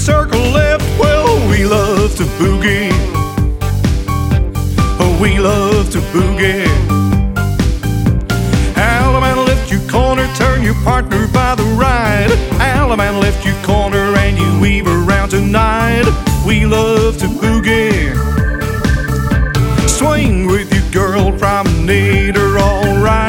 circle left. Well, we love to boogie. We love to boogie. Allemande left you corner, turn your partner by the right. Allemande left you corner and you weave around tonight. We love to boogie. Swing with your girl, promenade her